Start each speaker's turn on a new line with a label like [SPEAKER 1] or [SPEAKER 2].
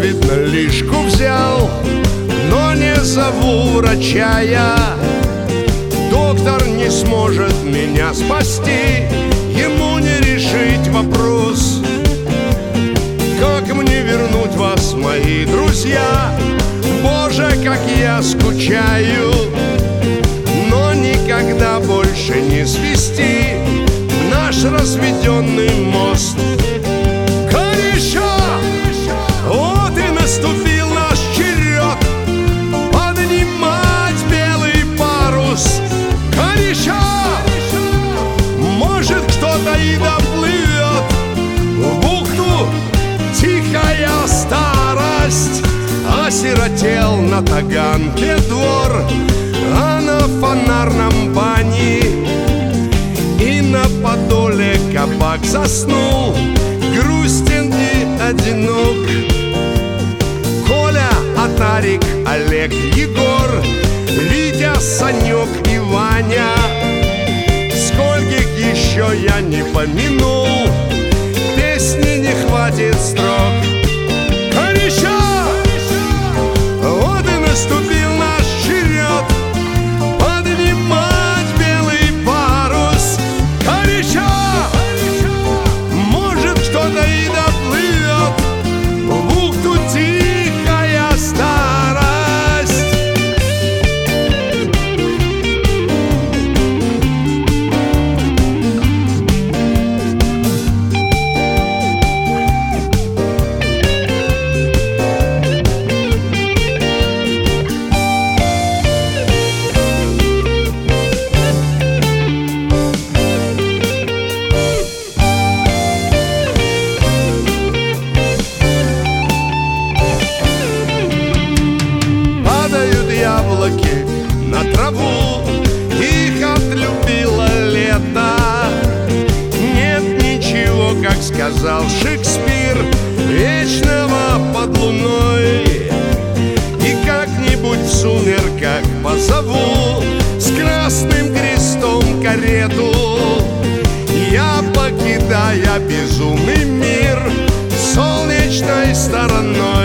[SPEAKER 1] видно, лишку взял, но не зову врача я. Доктор не сможет меня спасти, ему не решить вопрос. Как мне вернуть вас, мои друзья? Боже, как я скучаю, но никогда больше не свести наш разведенный мост. Кореша! Вот и наступил наш черед поднимать белый парус. Кореша! Может, кто-то и доплывет в бухту тихая старость. Осиротел на Таганке двор, а на Фонарном бане и на Подоле кабак заснул, грустен и одинок. Коля, Атарик, Олег, Егор, Витя, Санек и Ваня. Скольких еще я не помянул, песни не хватит строк. Кореша! Вот и наступил наш черед поднимать белый парус. Кореша! Может, кто-то и доплывет в бухту тихая старость. Яблоки на траву, их отлюбило лето. Нет ничего, как сказал Шекспир, вечного под луной. И как-нибудь в сумерках позову с красным крестом карету. Я, покидая безумный мир, солнечной стороной